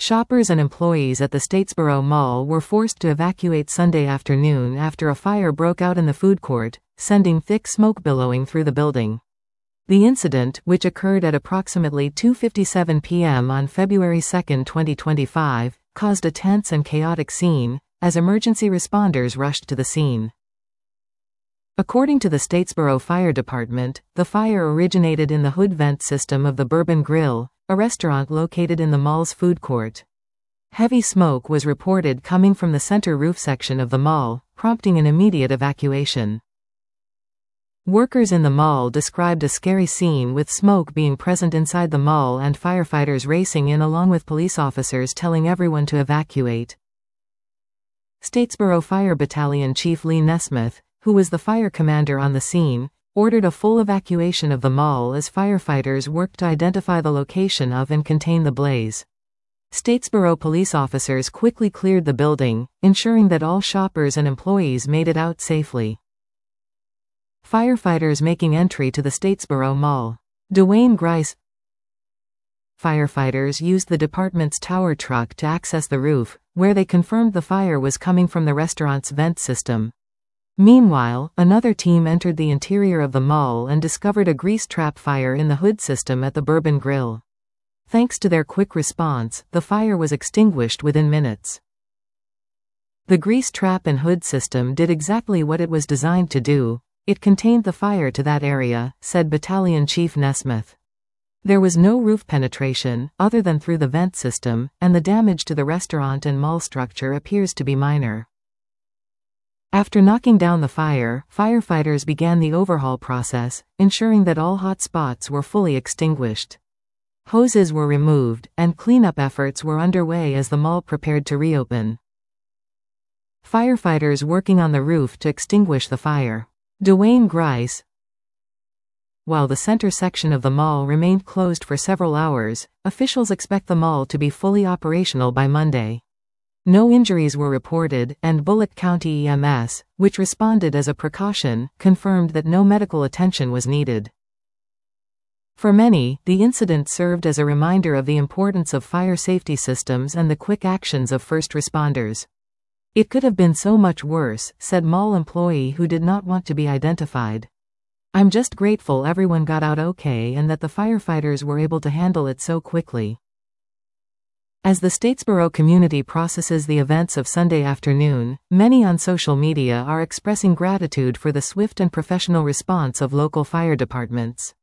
Shoppers and employees at the Statesboro Mall were forced to evacuate Sunday afternoon after a fire broke out in the food court, sending thick smoke billowing through the building. The incident, which occurred at approximately 2:57 p.m. on February 2, 2025, caused a tense and chaotic scene, as emergency responders rushed to the scene. According to the Statesboro Fire Department, the fire originated in the hood vent system of the Bourbon Grill, a restaurant located in the mall's food court. Heavy smoke was reported coming from the center roof section of the mall, prompting an immediate evacuation. Workers in the mall described a scary scene with smoke being present inside the mall and firefighters racing in along with police officers telling everyone to evacuate. Statesboro Fire Battalion Chief Lee Nesmith, who was the fire commander on the scene, ordered a full evacuation of the mall as firefighters worked to identify the location of and contain the blaze. Statesboro police officers quickly cleared the building, ensuring that all shoppers and employees made it out safely. Firefighters making entry to the Statesboro Mall. Dwayne Grice. Firefighters used the department's tower truck to access the roof, where they confirmed the fire was coming from the restaurant's vent system. Meanwhile, another team entered the interior of the mall and discovered a grease trap fire in the hood system at the Bourbon Grill. Thanks to their quick response, the fire was extinguished within minutes. The grease trap and hood system did exactly what it was designed to do. It contained the fire to that area, said Battalion Chief Nesmith. There was no roof penetration, other than through the vent system, and the damage to the restaurant and mall structure appears to be minor. After knocking down the fire, firefighters began the overhaul process, ensuring that all hot spots were fully extinguished. Hoses were removed, and cleanup efforts were underway as the mall prepared to reopen. Firefighters working on the roof to extinguish the fire. Dwayne Grice. While the center section of the mall remained closed for several hours, officials expect the mall to be fully operational by Monday. No injuries were reported, and Bullock County EMS, which responded as a precaution, confirmed that no medical attention was needed. For many, the incident served as a reminder of the importance of fire safety systems and the quick actions of first responders. It could have been so much worse, said mall employee who did not want to be identified. I'm just grateful everyone got out okay and that the firefighters were able to handle it so quickly. As the Statesboro community processes the events of Sunday afternoon, many on social media are expressing gratitude for the swift and professional response of local fire departments.